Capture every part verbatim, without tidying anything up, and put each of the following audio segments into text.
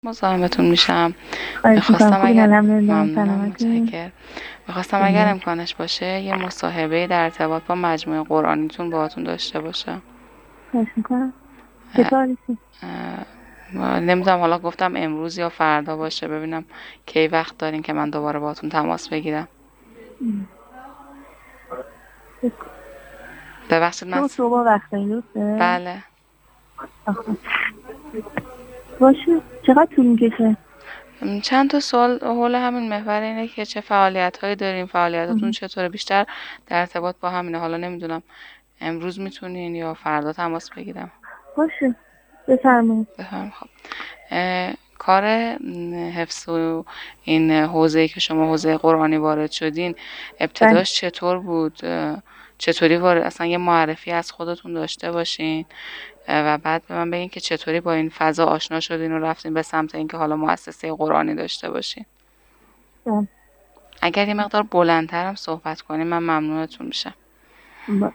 مزاحمتون میشم. خواهش میکنم. میخواستم خوبین؟ اگر الحمدلله. ممنونم، سلامتی؟ متشکر. میخواستم اگر قربونت. امکانش باشه یه مصاحبه در ارتباط با مجموعه قرآنیتون باهاتون داشته باشم. خواهش میکنم. چه تاریخی؟ نمیدونم، حالا گفتم امروز یا فردا باشه، ببینم کی وقت دارین که من دوباره باهاتون تماس بگیرم. ببخشید من تو س- صبح وقت داری درسته؟ بله. آخه باشه. چقدر طول میکشه؟ چند تا سوال حول همین محور اینه که چه فعالیت هایی دارین، فعالیتاتون چطوره، بیشتر در ارتباط با همینه. حالا نمیدونم امروز میتونین یا فردا تماس بگیرم. باشه، بفرمایید. بفهم. خب اه، کار حفظ و این حوزه‌ای که شما حوزه قرآنی وارد شدین، بله. ابتداش چطور بود؟ اه، چطوری وارد، اصلا یه معرفی از خودتون داشته باشین اه، و بعد به من بگین که چطوری با این فضا آشنا شدین و رفتین به سمت اینکه حالا مؤسسه قرآنی داشته باشین. بله. اگر یه مقدار بلندترم صحبت کنین من ممنونتون میشم. باشه.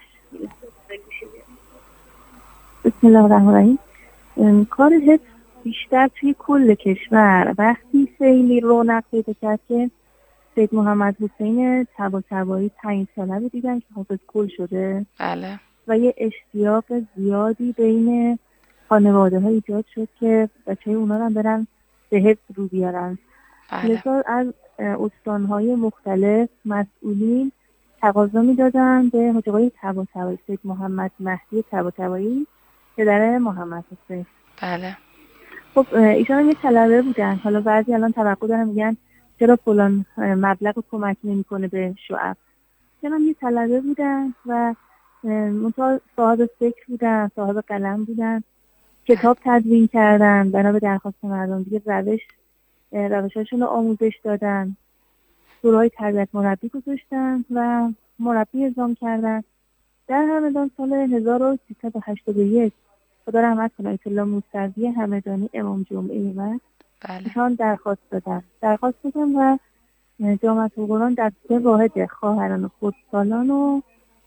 بسم الله الرحمن الرحیم. ام، کار حفظ بیشتر توی کل کشور وقتی خیلی رونق پیدا کرد که سید محمد حسین طباطبایی پنج ساله رو دیدن که حافظ کل شده بله. و یه اشتیاق زیادی بین خانواده ها ایجاد شد که بچه اونا رو هم برن به حفظ رو بیارن. بله. لذا از استانهای مختلف مسئولین تقاضا میدادن به حاج آقای طباطبایی، سید محمد مهدی طباطبایی پدر محمد حسین. بله. خب ایشان هم یه طلبه بودن. حالا بعضی الان توقع دارن میگن چرا فلان مبلغ کمک نمیکنه به شعب. ایشان هم یه طلبه بودن و منتها صاحب فکر بودن، صاحب قلم بودن، کتاب تدوین کردن بنا به درخواست مردم دیگه، روش روشاشون رو آموزش دادن، دورهای تربیت مربی گذاشتن و مربی اعزام کردن. در همدان سال هزار و سیصد و هشتاد و یک خدا رحمت کنه آیت الله موسوی همدانی امام جمعه اومد. بله. ایشان درخواست دادن درخواست دادن و جامعه القرآن در سه واحد خواهران و خردسالان و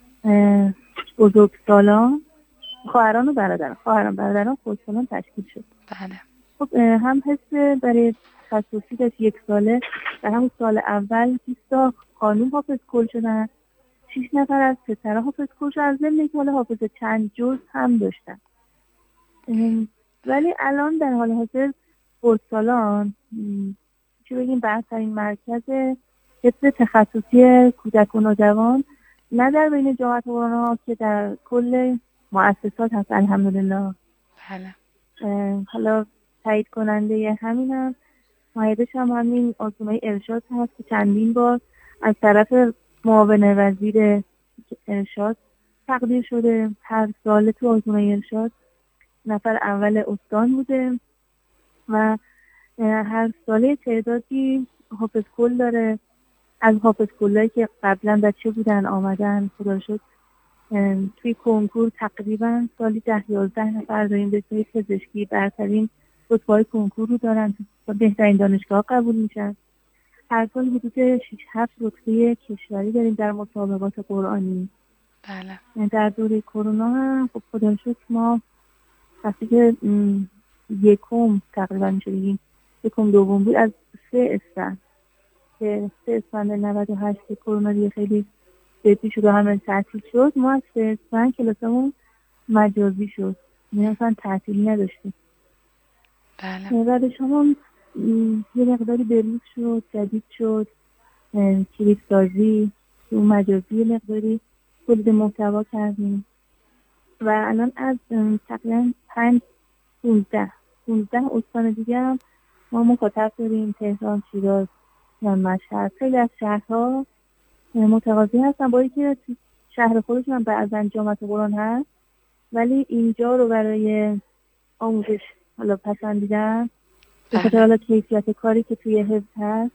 بزرگسالان، خواهران و برادران خواهران برادران خردسالان تشکیل شد. بله. خب هم حس برای تخصصی داشت یک ساله. در همون سال اول بیست تا خانوم حافظ کل شدن، شش نفر از پسرها حافظ کل شدن، از ضمن که حالا حافظ چند جز هم داشتن. ولی الان در حال حاضر خردسالان چی بگیم بهترین مرکز حفظ تخصصی کودک و نوجوان نه در بین جامعه قرآن ها که در کل مؤسسات هست الحمدلله. بله. حالا تایید کننده همینم مایدش هم همین آزمون ارشاد هست که چندین بار از طرف معاون وزیر ارشاد تقدیر شده. هر سال تو آزمون ارشاد نفر اول استان بوده و هر ساله تعدادی حافظ کل داره. از حافظ کلایی که قبلا بچه بودن آمدن خدا شد توی کنکور تقریبا سالی ده یازده نفر داریم به توی پزشکی برترین رتبه‌های کنکور رو دارن و بهترین دانشگاه قبول میشن. هر سال حدود شش هفت رتبه کشوری داریم در مسابقات قرآنی. بله. در دوره کرونا هم خب خدا شد ما وقتی که یکم تقریبا میشه بگیم یکم دوم بود از سه اسفند که سه اسفند نود و هشت که کرونا دیگه خیلی جدی شد و همه تعطیل شد، ما از سه اسفند کلاسمون مجازی شد، یعنی اصلا تعطیل نداشتیم. بله. بعد شما یه مقداری بروز شد، جدید شد، کلیپ سازی اون مجازی یه مقداری تولید محتوا کردیم و الان از تقریبا پنج پونزده پونزده استان دیگه هم ما مخاطب داریم. تهران، شیراز، مشهد، خیلی از شهرها متقاضی هستن با اینکه شهر خودشون هم بعضا جامعه قرآن هست ولی اینجا رو برای آموزش حالا پسندیدن به خاطر حالا کیفیت کاری که توی حفظ هست.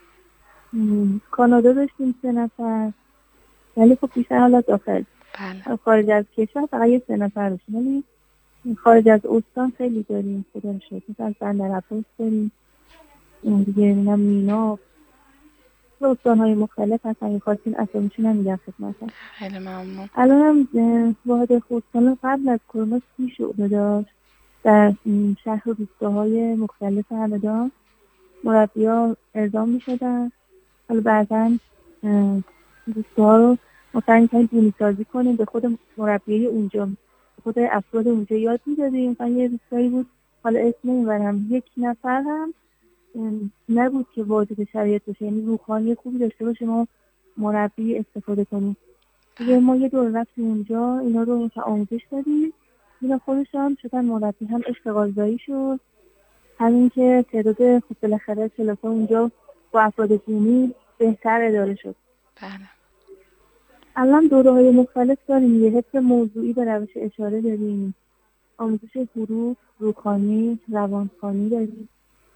کانادا داشتیم سه نفر ولی خب بیشتر حالا داخل. بله. خارج از کشور فقط یه سه نفر داشتیم ولی خارج از استان خیلی داریم خدا رو شکر. مثلا بندر عباس داریم، اون دیگه اینم مینا، استان‌های مختلف هستن. اگه خواستین اسامیشون هم میگم خدمتتون. خیلی ممنون. الان هم واحد خردسالان قبل از کرونا سی شعبه داشت، در شهر و روستاهای مختلف همدان مربی‌ها اعزام می‌شدن. حالا بعداً روستاها رو مثلا می‌خوایم بومی سازی کنیم، به خود مربیای اونجا، خود افراد اونجا یاد می‌دادیم. مثلا یه روستایی بود، حالا اسم نمیبرم، یک نفر هم نبود که واجد شرایط باشه، یعنی روحانی خوبی داشته باشه ما مربی استفاده کنیم. دیگه ما یه دور رفتیم اونجا، اینا رو مثلا آموزش دادیم، اینا خودش هم شدن مربی، هم اشتغالزایی شد، همین که تعداد خب بالاخره کلاس‌ها اونجا با افراد بومی بهتر اداره شد. بله. الان دوره‌های مختلف داریم، یه حفظ موضوعی به روش اشاره داریم، آموزش حروف، روحانی، روانخوانی داریم.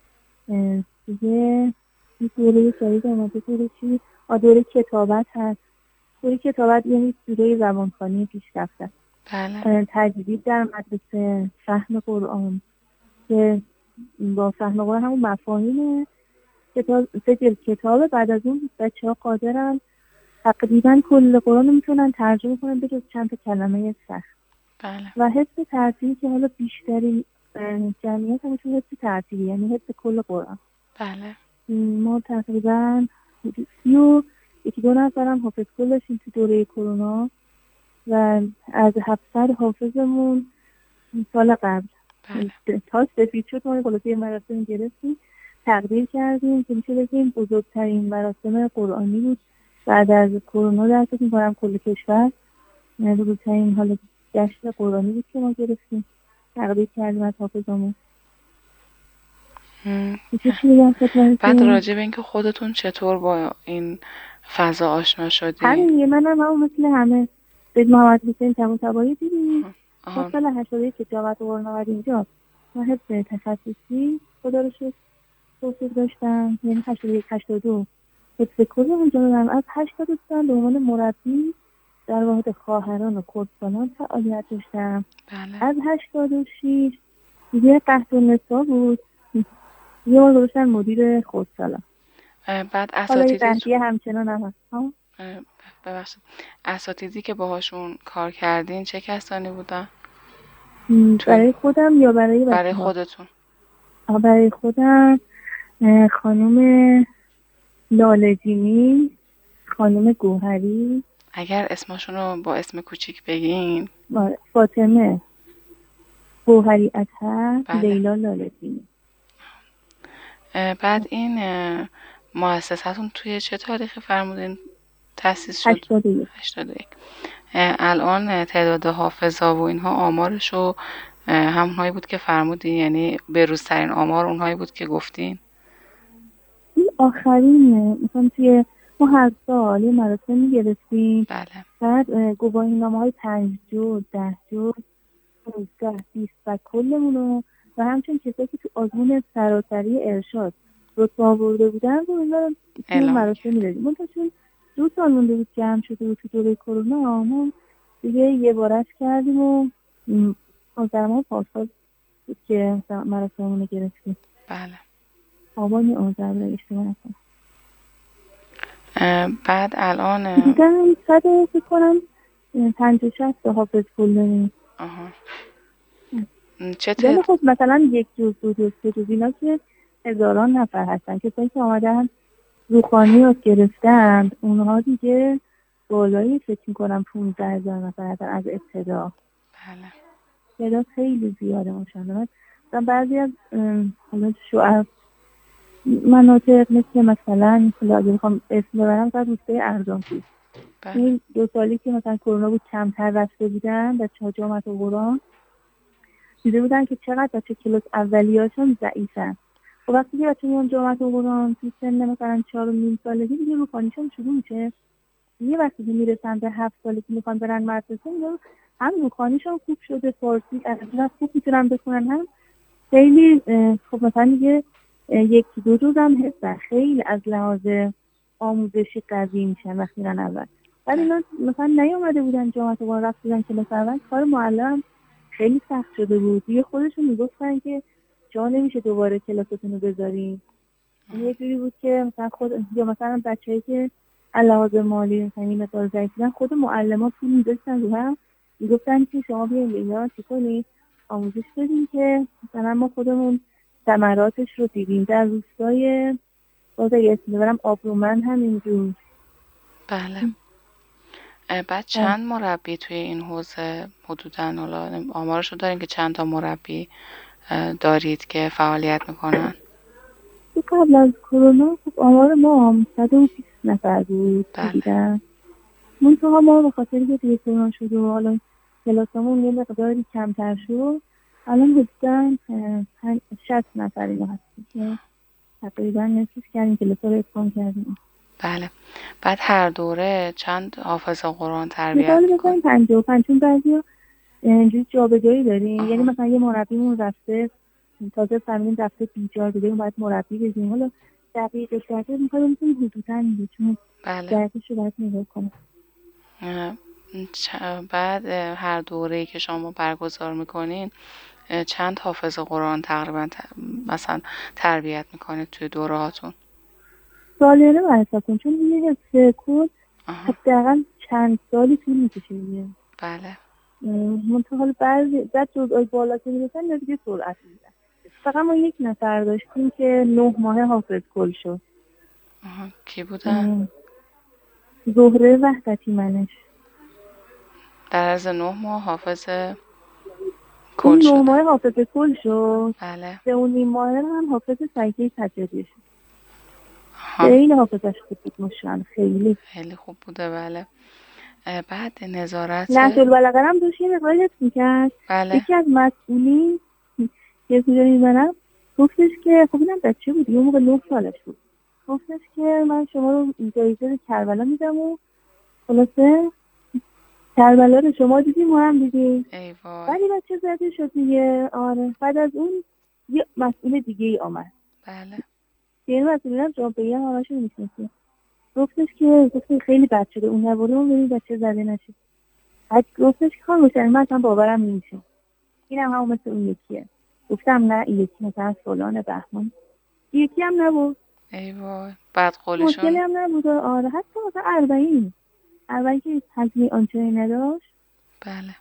دیگه این دوره جدید اومده، دوره چی؟ دوره کتابت هست. دوره کتابت یعنی دوره زبانخوانی پیشرفته. بله. تجدید در مدرسه، فهم قرآن که با فهم قرآن همون مفاهیم کتاب سجل کتابه. بعد از اون بچه ها قادرن تقریبا کل قرآن رو میتونن ترجمه کنن به جز چند تا کلمه سخت. بله. و حفظ ترتیبی که حالا بیشترین جمعیت همشون حفظ ترتیبی، یعنی حفظ کل قرآن. بله. ما تقریبا سی و یکی دو نفرم حافظ کل داشتیم تو دوره کرونا و از هفتصد حافظمون سال قبل بله. تا سفید شد ما خلاصه مراسم گرفتیم، تقدیر کردیم که میشه بگیم بزرگترین مراسم قرآنی بود بعد از کرونا در فکر می‌کنم کل کشور. بزرگترین حالا جشن قرآنی بود که ما گرفتیم، تقدیر کردیم از حافظمون. بعد راجع به اینکه خودتون چطور با این فضا آشنا شدید؟ همین یه منم هم مثل همه سید محمد حسین طباطبایی دیدیم تا سال هشتاد و یک که جامعه قرآن آمد اینجا. من حفظ تخصصی خدا رو شکر توفیق داشتم، یعنی هشتاد و یک هشتاد و دو حفظ کل اونجا دادم. از هشتاد و سه به عنوان مربی در واحد خواهران و کردستان فعالیت داشتم. بله. از هشتاد و شش دیگه قحط النساء بود، یه بار داشتن مدیر خردسالان. بعد اساتیدی همچنان هم هست. ببخشید، اساتیدی که باهاشون کار کردین چه کسانی بودن؟ برای خودم یا برای بچه‌ها؟ برای خودتون. برای خودم خانم لاله‌جینی، خانم گوهری. اگر اسمشون رو با اسم کوچیک بگین. فاطمه گوهری اطهر، لیلا لاله‌جینی. بعد این مؤسساتون توی چه تاریخی فرمودین تأسیس شد؟ هشتاد و یک. هشتاد و یک. الان تعداد حافظا و اینها آمارشو همونهایی بود که فرمودین، یعنی بروزترین آمار اونهایی بود که گفتین؟ این آخرینه، مثلا توی ما هر سال یه مراسم می‌گرفتیم. بله. بعد گواهی نامه‌های پنج جو، ده جو، پانزده، بیست و کلمونو و همچنین کسایی که تو آزمون سراسری ارشاد رتبه آورده بودن رو اینا توی مراسم می‌دادیم. منتها چون دو سال مونده بود جمع شده بود تو دوره کرونا، ما دیگه یه بارش کردیم و آذر پارسال بود که مراسممون رو گرفتیم. بله. آبانی آذر رو اشتباه نکنم. بعد الان دیدم صد فکر کنم پنجاه شصت حافظ کل داریم. آها. چه یعنی خب مثلا یک جز دو جز سه جز اینا که هزاران نفر هستن کسایی که آمدن روحانی رو گرفتن، اونها دیگه بالایی فکر میکنم پونزده هزار نفر هستن از ابتدا. بله. تعداد خیلی زیاده ماشاءالله. مثلا بعضی از حالا شعب مناطق مثل مثلا اگه بخوام اسم ببرم در روستای ارزانپور، این دو سالی که مثلا کرونا بود کمتر رفته بودن بچه‌ها جامعه قرآن، دیده بودن که چقدر بچه کلاس اولیه‌هاشون ضعیفن. خب وقتی که بچه میان جامعه قرآن تو سن مثلا چهار و نیم سالگی دیگه روحانیشون شروع میشه. یه وقتی که میرسن به هفت سالگی میخوان برن مدرسه، میگن هم روحانیشون خوب شده، فارسی عربی خوب میتونن بخونن، هم خیلی خب مثلا دیگه یک دو روز هم هستن، خیلی از لحاظ آموزشی قوی میشن وقتی میرن اول. ولی اینا مثلا نیومده بودن جامعه قرآن، رفت بودن کلاس اول، کار معلم خیلی سخت شده بود. دیگه خودشون میگفتن که جا نمیشه دوباره کلاستون رو بذاریم. یه جوری بود که مثلا خود یا مثلا بچه‌ای که علاوه مالی مثلا این مقدار ضعیف بودن، خود معلم‌ها پول می‌ذاشتن رو هم، میگفتن که شما بیاین اینجا چی کنید آموزش بدیم که مثلا ما خودمون ثمراتش رو دیدیم. در روستای باز اگه اسم ببرم آبرومند همینجور. بله. بعد چند مربی توی این حوزه حدوداً، حالا آمارشو دارین که چند تا مربی دارید که فعالیت میکنن؟ قبل از کرونا خب آمار ما صد و بیست نفر بود دیدن. منطقه ما به خاطر که دیگه کرونا شد و حالا کلاسامون یه مقداری کمتر شد، الان حدوداً شصت نفر اینا هستیم که تقریبا نصف کردیم، کلاسا رو اتقام کردیم. بله. بعد هر دوره چند حافظ قرآن تربیت میکنیم؟ مثلا پنجاه و پنج، چون بعضی ها اینجوری جابجایی داریم. یعنی مثلا یه مربیمون رفته تازه فهمیدیم رفته بیجار بده، باید مربی بزنیم. حالا دقیقه دقیقه میخوایم بزنیم حدوداً میگه، چون دقیقش رو باید نگاه کنم. بعد هر دوره‌ای که شما برگزار میکنین چند حافظ قرآن تقریبا مثلا تربیت میکنید توی دوره هاتون؟ سالیانه باید حساب کنیم، چون یه حفظ کل حداقل چند سالی طول میکشه. بله. منتها بعضی بعد جزء بالا که میرسن یا دیگه سرعت میدن. فقط ما یک نفر داشتیم که نه ماه حافظ کل شد. کی بودن؟ زهره وحدتی منش. در از نه ماه حافظ کل شد. نه ماه حافظ کل شد. بله. سه و نیم ماه هم حافظ سجده سجادی شد. خیلی حافظش خوب بود مشان، خیلی خیلی خوب بوده. بله. بعد نظارت نهج البلاغه هم داشت یه مقداری حفظ میکرد. بله. یکی از مسئولین یه کجایی میزنم گفتش که خب اینم بچه بود، یه موقع نه سالش بود، گفتش که من شما رو جایزه کربلا میدم و خلاصه کربلا رو شما دیدیم و هم دیدیم. ای وای. ولی بچه زده شد دیگه. آره. بعد از اون یه مسئول دیگه ای آمد. بله. یه مسئولی هم جواب بگیم همه شو میشنسی. گفتش که گفتش خیلی بد شده، اون نبوده اون ببین بچه زده نشد. بعد گفتش که خانم حسین من اصلا باورم نمیشه، اینم هم مثل اون یکیه. گفتم نه این یکی مثلا فلان بهمان، یکی هم نبود. ای وای. بعد قولشون مشکلی هم نبود. آره. حتی مثلا اربعین اربعین که حجمی آنچنانی نداشت. بله.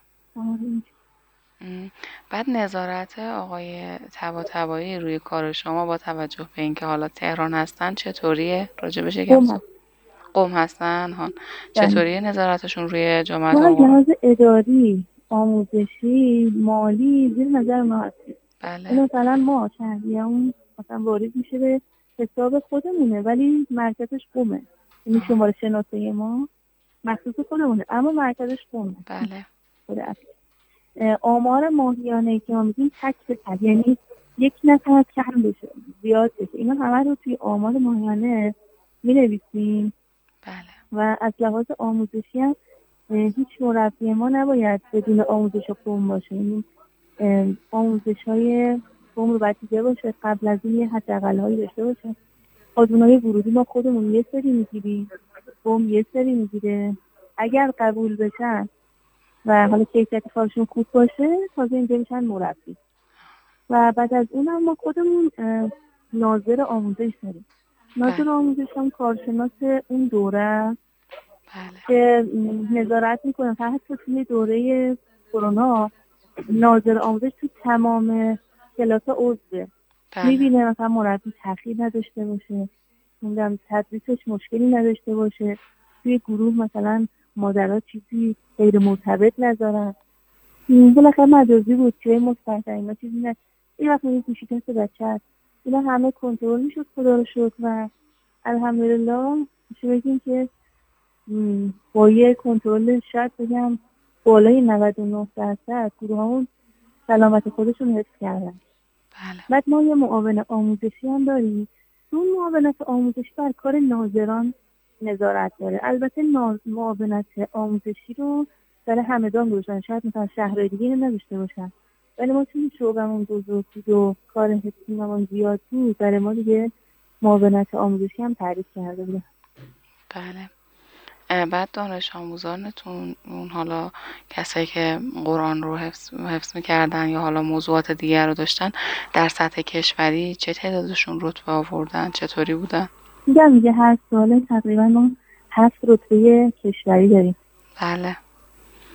آره. بعد نظارت آقای طباطبایی روی کار شما با توجه به اینکه حالا تهران هستن چطوریه؟ راجبش یکم صحبت. قم هستن هان. چطوریه نظارتشون روی جامعه ما؟ لحاظ اداری، آموزشی، مالی زیر نظر ما هستیم. بله. مثلا ما شهریه اون مثلا وارد میشه به حساب خودمونه، ولی مرکزش قمه. یعنی شماره شناسه ما مخصوص خودمونه اما مرکزش قمه. بله. آمار ماهیانه که ما میگیم تک به تک، یعنی یک نفر کم بشه زیاد بشه، اینا همه رو توی آمار ماهیانه می نویسیم. بله. و از لحاظ آموزشی هم هیچ مربی ما نباید بدون آموزش قوم باشه. یعنی آموزش های قوم رو باید دیده باشه، قبل از این یه حداقل هایی داشته باشه. آزمون های ورودی ما خودمون یه سری میگیریم، قوم یه سری میگیره. اگر قبول بشن و حالا کیفیت کارشون خوب باشه تازه اینجا میشن مربی. و بعد از اون هم ما خودمون ناظر آموزش داریم. ناظر آموزش هم کارشناس اون دوره بله. که نظارت میکنه. حتی توی دوره کرونا ناظر آموزش تو تمام کلاس عضوه. میبینه مثلا مربی تأخیر نداشته باشه، میدونم تدریسش مشکلی نداشته باشه، توی گروه مثلا مادرها چیزی غیر مرتبط نذارن. بالاخره مجازی بود که مستحضر اینا چیزی نه. این وقت این گوشی دست بچه هست، اینا همه کنترل میشد خدا رو شکر. و الحمدلله میشه بگیم که با یه کنترل شاید بگم بالای نود و نه درصد گروه همون سلامت خودشون حفظ کردن. بله. بعد ما یه معاون آموزشی هم داریم. اون معاونت آموزشی بر کار ناظران نظارت داره. البته معاونت آموزشی رو برای همدان گذاشتن، شاید مثلا شهرهای دیگه نداشته باشن، ولی ما چون شعبمون بزرگ بود و کار حفظیمون زیاد بود برای ما دیگه معاونت آموزشی هم تعریف کرده بودن. بله. بعد دانش آموزانتون اون حالا کسایی که قرآن رو حفظ, حفظ میکردن یا حالا موضوعات دیگر رو داشتن در سطح کشوری چه تعدادشون رتبه آوردن؟ چطوری بودن؟ میگم میگه هر ساله تقریبا ما هفت رتبه کشوری داریم. بله.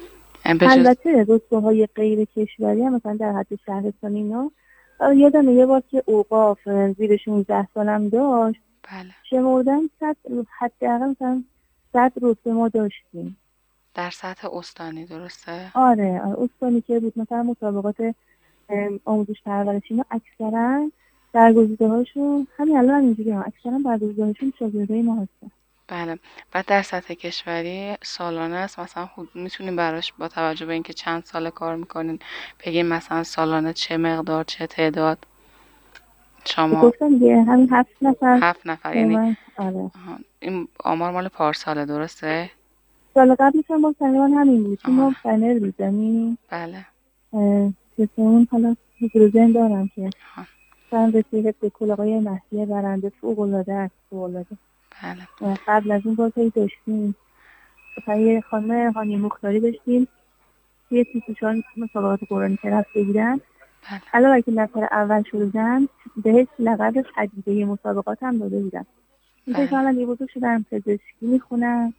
بجز البته رتبه‌های غیر کشوری هم مثلا در حد شهرستانی اینا یادم یه بار که اوقاف زیر شانزده سالم داشت بله شمردن صد حداقل مثلا صد رتبه ما داشتیم در سطح استانی درسته؟ آره آره استانی که بود مثلا مسابقات ام، آموزش پرورش اینا اکثرا برگزیده هاشون همین الان هم اینجوری ها اکثرا برگزیده هاشون شاگردای ما هستن. بله. بعد در سطح کشوری سالانه است مثلا خود میتونیم براش با توجه به اینکه چند سال کار میکنین بگیم مثلا سالانه چه مقدار چه تعداد که شما؟ گفتم دیگه همین هفت نفر هفت نفر یعنی من آره آها. این آمار مال پارساله درسته؟ سال قبلش هم با سنوان همین بود چون آها. ما پنل میزنیم بله که اون حالا حضور ذهن دارم که آها. مثلا رسیده به کل آقای مهدی برنده فوق‌العاده است فوق‌العاده. بله قبل از اون بازی داشتیم مثلا یه خانم هانی مختاری داشتیم یه سی چهار مسابقات قرآنی که رفته بودن بله علاوه که نفر اول شدن بهش لقب پدیده مسابقات هم داده بودن این که بله حالا یه بزرگ شدن پزشکی میخونن.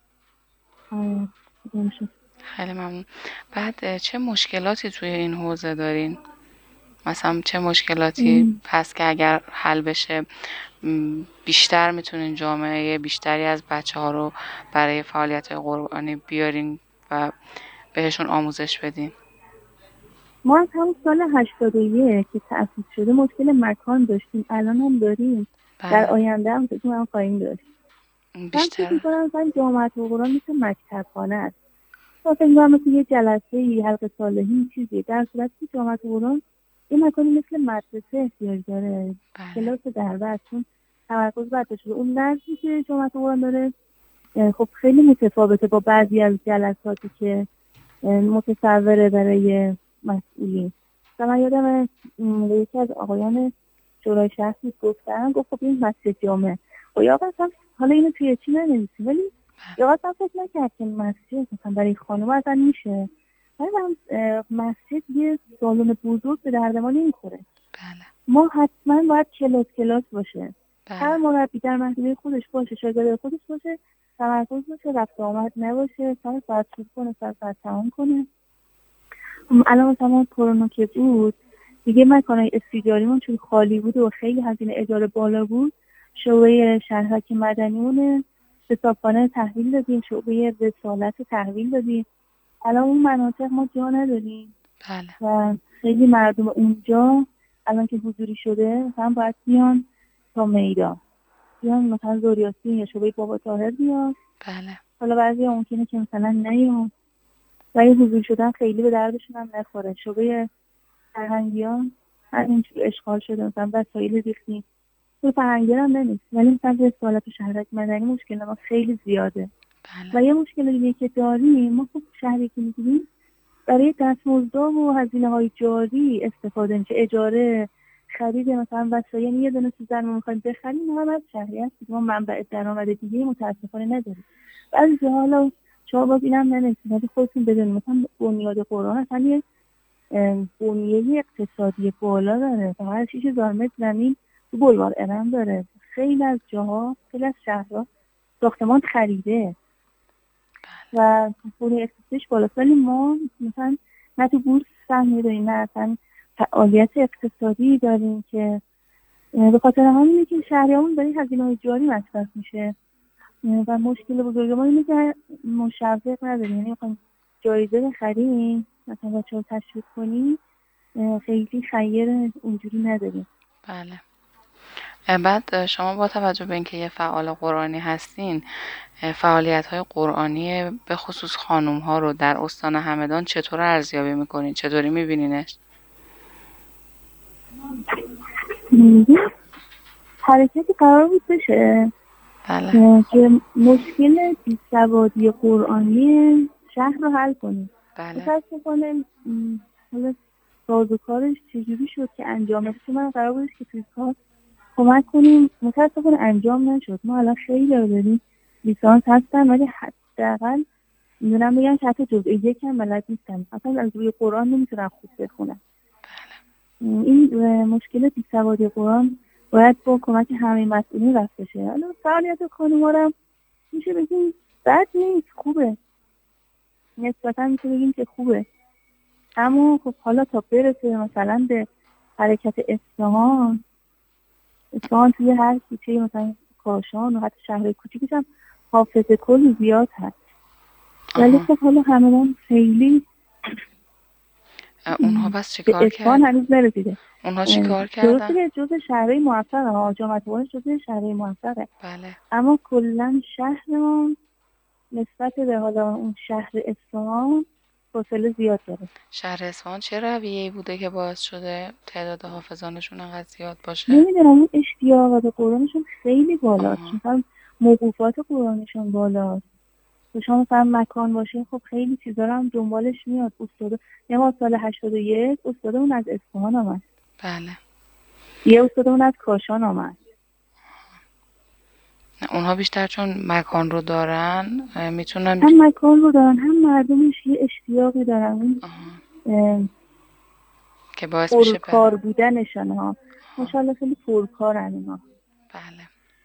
خیلی ممنون. بعد اه، چه مشکلاتی توی این حوزه دارین؟ مثلا چه مشکلاتی هست که اگر حل بشه م، بیشتر میتونین جامعه بیشتری از بچه ها رو برای فعالیت قربانی بیارین و بهشون آموزش بدین؟ ما از همون سال هشتاد و یک که تأسیس شده مشکل مکان داشتیم الان هم داریم در بله آینده هم فکر کنم خواهیم داشت. من فکر بیشتر می‌کنم مثلا جامعه قرآن مثل مکتبخانه است. ما فکر می‌کنم مثل یه جلسه حلقه صالحین چیزی در صورتی که جامعه قرآن یه مکانی مثل مدرسه احتیاج داره بله کلاس درس چون تمرکز بر شده اون درسی که جامعه قرآن داره خب خیلی متفاوته با بعضی از جلساتی که متصوره برای مسئولین. مثلا یادم یکی از آقایان شورای شهر گفتن گفت خب این مسجد جامعه و یا اصلا حالا اینو توی چی ننویسیم ولی یا اصلا فکر نکرد که مسجد مثلا برای خانم اصلا میشه ولی مسجد یه سالن بزرگ به درد ما نمیخوره. بله ما حتما باید کلاس کلاس باشه هر بله مربی در محدوده خودش باشه شاگرد خودش باشه تمرکز باشه رفت آمد نباشه سر ساعت شروع کنه سر ساعت تمام کنه. الان مثلا کرونا که بود دیگه مکانای استیجاریمون چون خالی بود و خیلی هزینه اجاره بالا بود شعبه شهرک مدنیمون حسابخانه تحویل دادیم شعبه رسالت تحویل دادیم الان اون مناطق ما جا نداریم بله و خیلی مردم اونجا الان که حضوری شده مثلا باید بیان تا میدان بیان مثلا زوریاسی یا شعبه بابا طاهر بیان بله حالا بعضی ممکنه که مثلا نیان و یه حضور شدن خیلی به دردشون هم نخوره شعبه فرهنگیان همینجور اشغال شده مثلا وسایل ریختیم تو فرهنگیان هم نمیست ولی مثلا رسالت و شهرک مدنی مشکل ما خیلی زیاده. بله و یه مشکل دیگه که داریم ما خب شهری که میگیم برای دستمزدها و هزینه های جاری استفاده میشه اجاره خرید مثلا وسایل یه دونه سوزن ما میخوایم بخریم هم از شهری هست ما منبع درآمد دیگه متاسفانه نداریم. بعضی جاها حالا شما باز اینم نمی‌دونید ولی خودتون بدونید مثلا بنیاد قرآن اصلا یه بنیه اقتصادی بالا داره فقط شیش هزار متر زمین تو بلوار ارم داره خیلی از جاها خیلی از شهرها ساختمان خریده و بنیه اقتصادیش بالاست ولی ما مثلا نه تو بورس سهمی داریم نه اصلا فعالیت اقتصادی داریم که به خاطر همینه که شهریامون برای هزینه‌های جاری مصرف میشه و مشکل بزرگ ما اینه که مشوق نداریم یعنی میخوایم جایزه بخریم مثلا بچه ها تشویق کنیم خیلی خیر اونجوری نداریم. بله. بعد شما با توجه به اینکه یه فعال قرآنی هستین فعالیت های قرآنی به خصوص خانوم ها رو در استان همدان چطور ارزیابی میکنین؟ چطوری میبینینش؟ حرکتی قرار بود بشه بله که مشکل بیسوادی قرآنی شهر رو حل کنیم. بله متاسفانه حالا سازوکارش چجوری شد که انجام نشد چون من قرار بودش که توی کار کمک کنیم متاسفانه انجام نشد. ما الان خیلی رو داریم لیسانس هستن ولی حداقل میدونم بگم که حتی جزء یکم بلد نیستن اصلا از روی قرآن نمیتونن خوب بخونن. این مشکل بیسوادی قرآن باید با کمک همه مسئولین رفت بشه. حالا فعالیت خانوما رو میشه بگیم بد نیست خوبه نسبتا میتونیم بگیم که خوبه. اما خب حالا تا برسه مثلا به حرکت اصفهان، اصفهان توی هر کوچه مثلا کاشان و حتی شهر کوچیکش هم حافظه کل زیاد هست، ولی خب حالا هممون خیلی اونها بس چی به کار اصفهان کرد؟ هنوز نرسیده. اونها چی کار درسته کردن؟ که جز شهرهای موفقه ها، جامعه بانش جز شهرهای موفقه، بله. اما کلا شهرمون نسبت به حالا اون شهر اصفهان فاصله زیاد داره. شهر اصفهان چه رویه‌ای بوده که باعث شده تعداد حافظانشون انقدر زیاد باشه؟ نمیدونم، اون اشتیاق به قرآنشون خیلی بالاست، مثلا موقوفات قرآنشون بالاست. تو شما مثلا مکان باشین خب خیلی چیزا رو هم دنبالش میاد. استاد یه ما سال هشتاد و یک استادمون از اصفهان آمد. بله. یه استادمون از کاشان آمد. اونها بیشتر چون مکان رو دارن میتونن هم مکان رو دارن هم مردمش یه اشتیاقی دارن که باعث میشه پرکار بودنشان ها. ماشاءالله خیلی پرکارن اینا. بله.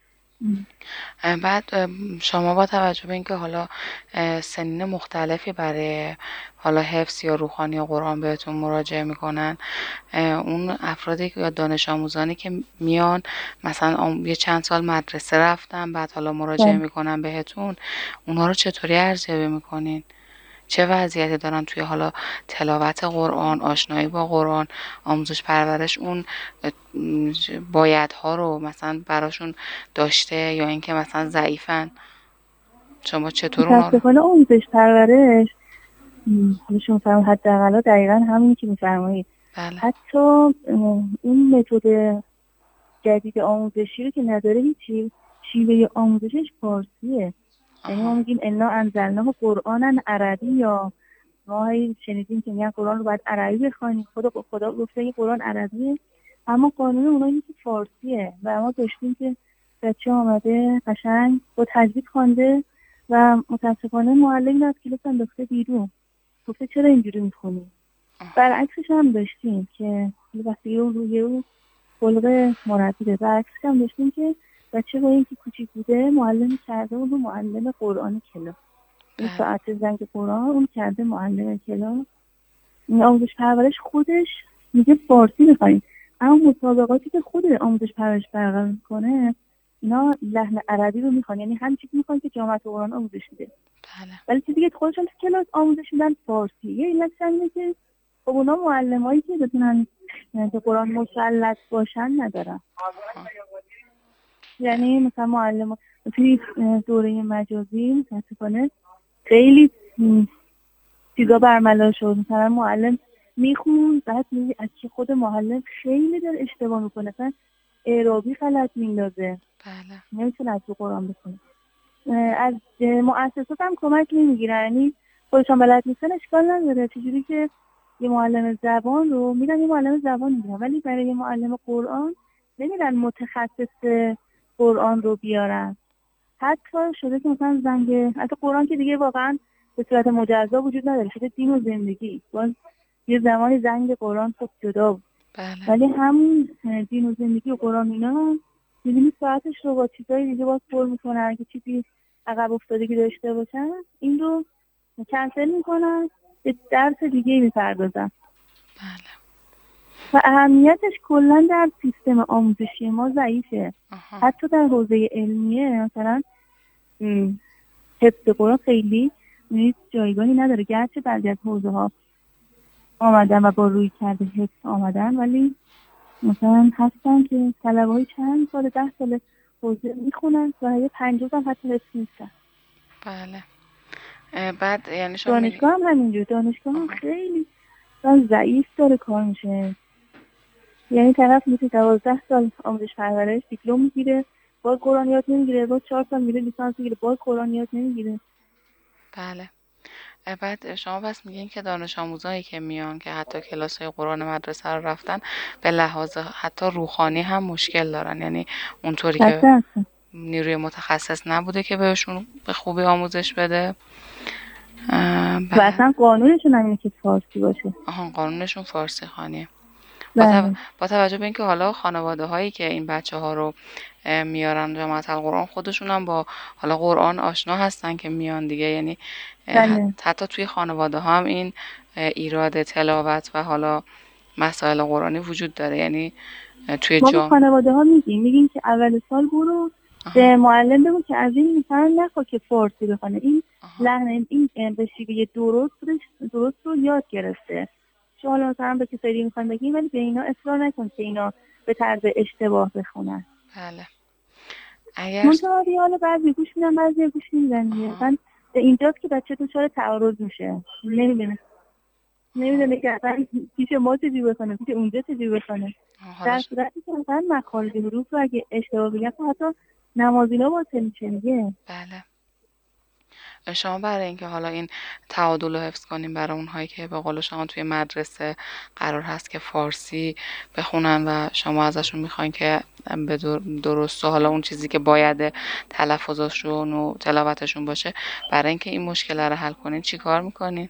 بعد شما با توجه به اینکه حالا سنین مختلفی برای حالا حفظ یا روخانی قرآن بهتون مراجعه میکنن، اون افرادی یا دانش آموزانی که میان مثلا یه چند سال مدرسه رفتن بعد حالا مراجعه میکنن بهتون، اونها رو چطوری ارزیابی میکنین؟ چه وضعیتی دارن توی حالا تلاوت قرآن، آشنایی با قرآن، آموزش پرورش، اون بایدها رو مثلا براشون داشته یا اینکه مثلا ضعیفن؟ شما چطور اونا رو؟ متاسفانه آموزش پرورش حالا شما فرمایید حداقل دقیقاً همینی که میفرمایید. بله. حتی اون متد جدید آموزشی رو که نداره هیچی، شیوه آموزشش فارسیه. یعنی ما میگیم انا انزلناه قرآنا عربی، یا ما شنیدیم که میگن قرآن رو باید عربی بخونیم. خدا خدا گفته قرآن عربیه اما قانون اونها اینه که فارسیه و ما داشتیم که بچه آمده قشنگ با تجوید خوانده و متاسفانه معلم از کلاس انداخته بیرون، گفته چرا اینجوری میخونی؟ برعکسش هم داشتیم که وقتی اون روی اون خلق مربیه، برعکسش هم داشتیم که بچه با اینکه کوچیک بوده معلم کرده اون رو معلم قرآن کلاس. این ساعت زنگ قرآن اون کرده معلم کلاس. این آموزش پرورش خودش میگه فارسی بخوایم، اما مسابقاتی که خود آموزش پرورش برقرار میکنه اینا لحن عربی رو میخوان، یعنی هم چیزی میخوان که جامعه قرآن آموزش میده. بله. ولی چیزی که خودشون تو کلاس آموزش میدن فارسی. یه علت اینه که خب اونا معلمایی که بتونن به قرآن مسلط باشن ندارن. یعنی مثلا معلم توی دوره مجازی متاسفانه خیلی چیزا برملا شد. مثلا معلم میخون بعد میگه از که خود معلم خیلی داره اشتباه میکنه، مثلا اعرابی غلط میندازه. بله. نمیتونه از قرآن بخونه. از مؤسسات هم کمک نمیگیرن، یعنی خودشان بلد نیستن اشکال نداره. چجوری که یه معلم زبان رو میرن یه معلم زبان میگیرن، ولی برای یه معلم قرآن نمیرن متخصص قرآن رو بیارن. حتی شده که مثلا زنگ حتی قرآن که دیگه واقعا به صورت مجزا وجود نداره، شده دین و زندگی. باز یه زمانی زنگ قرآن خب جدا بود. بله. ولی همون دین و زندگی و قرآن اینا می‌بینی ساعتش رو با چیزای دیگه باز پر میکنن که چیزی عقب افتادگی داشته باشن این رو کنسل میکنن، به درس دیگه میپردازن. بله. و اهمیتش کلا در سیستم آموزشی ما ضعیفه. حتی در حوزه علمیه مثلا حفظ قرآن خیلی نیست، جایگاهی نداره. گرچه بعضی از حوزه ها آمدن و با روی کرده حفظ آمدن، ولی مثلا هستن که طلبه های چند سال ده سال حوزه میخونن و یه پنجاه هم حتی حفظ نیستن. بله. بعد یعنی شما دانشگاه هم همینجور، دانشگاه هم خیلی ضعیف داره کار میشه. یعنی طرف میشه دوازده سال آموزش پرورش دیپلم میگیره باز قرآن یاد نمیگیره، باز چهار سال میره لیسانس میگیره باز قرآن یاد نمیگیره. بله. بعد شما بس میگین که دانش آموزایی که میان که حتی کلاس‌های قرآن مدرسه رو رفتن به لحاظ حتی روحانی هم مشکل دارن، یعنی اونطوری که نیروی متخصص نبوده که بهشون به خوبی آموزش بده. و اصلا قانونشون همینه که فارسی باشه. آها، قانونشون فارسی خوانیه. با, تو... بله با توجه به اینکه حالا خانواده هایی که این بچه ها رو میارن جماعت القرآن خودشون هم با حالا قرآن آشنا هستن که میان دیگه، یعنی بله حتی توی خانواده ها هم این ایراد تلاوت و حالا مسائل قرآنی وجود داره، یعنی توی ما به جام خانواده ها میگیم میگیم که اول سال برو به معلم بگو که از این مثلا نخوا که فارسی بخونه، این لحن این به شیوه درست درست رو یاد گرفته. شما حالا مثلا به کسایی میخوان بگیم ولی به اینا اصرار نکن که اینا به طرز اشتباه بخونن. بله. اگر منطقه حالا بعضی گوش میدن بعضی گوش نمیدن. مثلا اینجاست که بچه دچار تعارض میشه، نمیدونه نمیدونه که اصلا پیش ما چجوری بخونه پیش اونجا چجوری بخونه. در صورتی که مثلا مخارج حروف رو اگه اشتباه بگن حتی نمازینا باطل میشه دیگه. بله. شما برای اینکه حالا این تعادل رو حفظ کنیم برای اونهایی که به قول شما توی مدرسه قرار هست که فارسی بخونن و شما ازشون میخواین که به درست و حالا اون چیزی که باید تلفظشون و تلاوتشون باشه، برای اینکه این مشکل رو حل کنین چی کار میکنین؟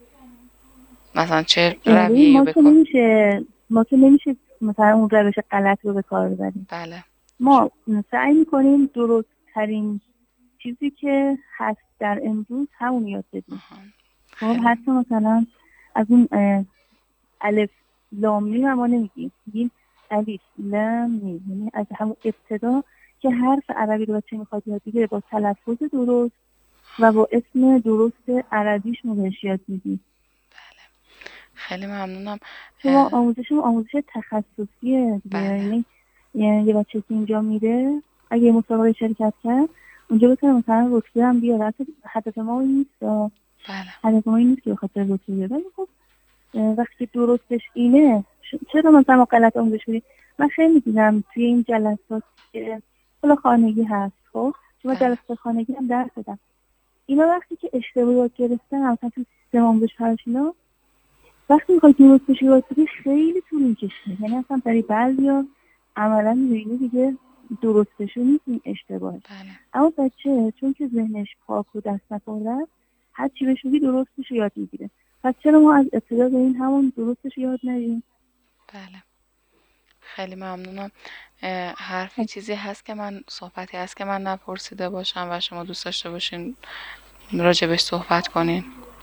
مثلا چه رویه‌ای ما که بکن؟ نمیشه ما که نمیشه مثلا اون روش غلط رو به کار ببریم. بله. ما سعی میکنیم درست ترین چیزی که هست در امروز همون یاد بدیم. خب حتی مثلا از اون الف لام میم ما نمیگیم، میگیم الف لام میم، یعنی از همون ابتدا که حرف عربی رو بچه میخواد یاد بگیره با تلفظ درست و با اسم درست عربیش ما بهش یاد میدیم. بله. خیلی ممنونم. ما آموزش آموزش تخصصیه دیگه. بله. یعنی یه بچه که اینجا میره اگه مسابقه شرکت کرد اونجا بتونه مثلا رتبه هم بیاره. هدف ما این نیست. بله. هدف ما این نیست که بخاطر رتبه بیاره، ولی خب وقتی درستش اینه چرا مثلا ما غلط آموزش بدیم؟ من خیلی دیدم توی این جلسات که حالا خانگی هست، خب چون جلسات خانگی هم درس دادم، اینا وقتی که اشتباه یاد گرفتن مثلا تو سیستم آموزش پرورشینا وقتی میخوای درستش یاد بدی خیلی طول میکشه. یعنی اصلا برای بعضیا عملا میبینی دیگه درستشون نیست این اشتباهه. اما بچه چون که ذهنش پاک و دست نخورده هر چی بهش بگی درستش یاد میگیره. پس چرا ما از ابتدا به این همون درستش یاد ندیم؟ بله. خیلی ممنونم. حرفی چیزی هست که من صحبتی هست که من نپرسیده باشم و شما دوست داشته باشین راجبش صحبت کنین؟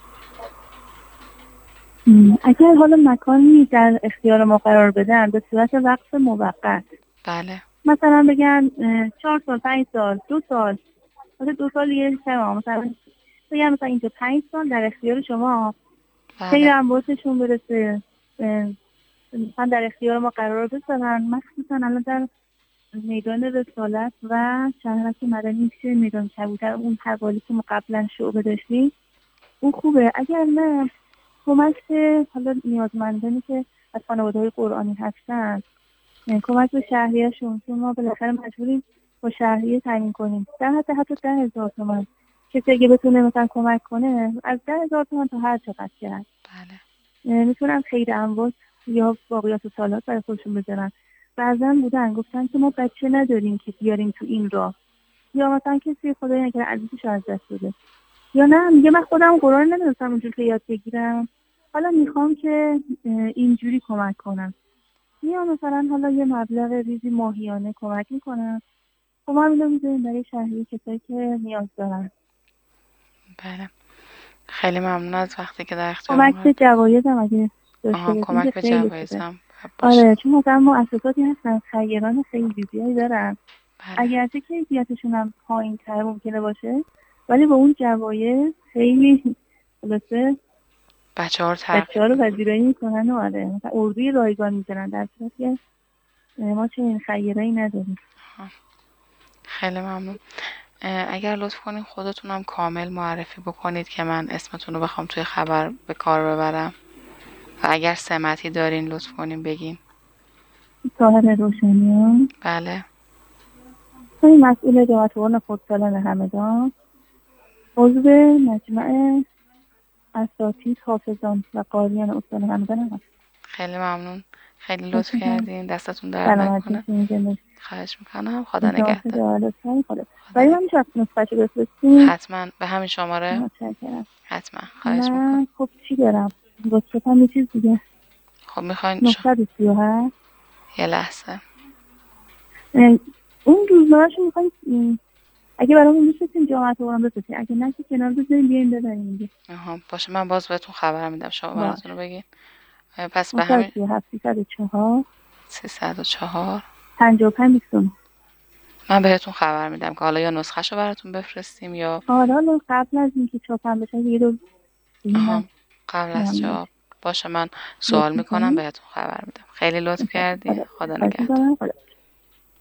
اگر حالا مکانی در اختیار ما قرار بدن به صورت وقت موقت، بله. مثلا بگن چهار سال پنج سال دو سال مثلا دو سال یه شما مثلا بگن مثلا اینجا پنج سال در اختیار شما خیلی انباشتشون برسه مثلا در اختیار ما قرار بذارن. مخصوصا الان در میدان رسالت و شهرک مدنی میشه میدان کبوتر اون حوالی که ما قبلا شعبه داشتیم اون خوبه. اگر نه کمک حالا نیازمندانی که از خانواده‌های قرآنی هستن کمک به شهریه‌شون، چون ما بالاخره مجبوریم با شهریه تعیین کنیم در حد حتی ده هزار تومان. کسی اگه بتونه مثلا کمک کنه از ده هزار تومان تا هر چقدر که هست. بله. میتونن خیر اموات یا باقیات و سالات برای خودشون بذارن. بعضن بودن گفتن که ما بچه نداریم که بیاریم تو این راه، یا مثلا کسی خدای نکنه عزیزش از دست بده، یا نه میگه من خودم قرآن نمیدونستم اونجوری که یاد بگیرم، حالا میخوام که اینجوری کمک کنم، یا مثلا حالا یه مبلغ ریزی ماهیانه کمک میکنم. خب ما اینو میذاریم برای شهری کسایی که نیاز دارن. بله. خیلی ممنون از وقتی که در اختیار کمک به جوایز هم اگه داشته باشیم. کمک به جوایز هم باشه. آره چون مثلا مؤسساتی هستن خیران خیلی زیادی دارن. بله. اگرچه کیفیتشون هم پایین تر ممکنه باشه ولی با اون جوایز خیلی خلاصه بچه ها رو ترقیه رو پذیرایی میکنن و آره مثلا اردوی رایگان میزنن، در صورتی که ما چنین خیرایی نداریم. خیلی ممنون. اگر لطف کنین خودتونم کامل معرفی بکنید که من اسمتون رو بخوام توی خبر به کار ببرم و اگر سمتی دارین لطف کنین بگین. طاهر روشنیان. بله. این مسئول جماعت قرآن خودسالان همدان، عضو مجمع اساتید حافظان و قاریان استان همدان هست. خیلی ممنون. خیلی لطف کردین. دستتون درد نکنه. خواهش میکنم. خدا نگهدار. ولی من میشه نسخه‌شو بفرستین؟ حتما به همین شماره. متشکرم. حتما. خواهش میکنم. خب چی دارم؟ لطفاً یه چیز دیگه. خب میخواین ش... نهصد و سی و هشت. یه لحظه اه، اون روزنامه‌شو میخواین اگه برامون می‌فرستین جامعه رو بفرستین، اگه نه که کنار بذارین بیاین ببرین دیگه. آها باشه، من باز بهتون خبر میدم، شما باش. براتون رو بگین. پس به نهصد و همین سی و هفت سیصد و چهار سیصد و چهار پنجاه و پنج بیست و نه. من بهتون خبر میدم که حالا یا نسخه‌شو براتون بفرستیم یا آره حالا قبل از اینکه چاپم بشه یه دو دیگه آها من قبل از میام چاپ باشه، من سوال لطف میکنم می‌کنی. بهتون خبر میدم. خیلی لطف خدا کردی، خدا خواهش نگهدار. می‌کنم. خدا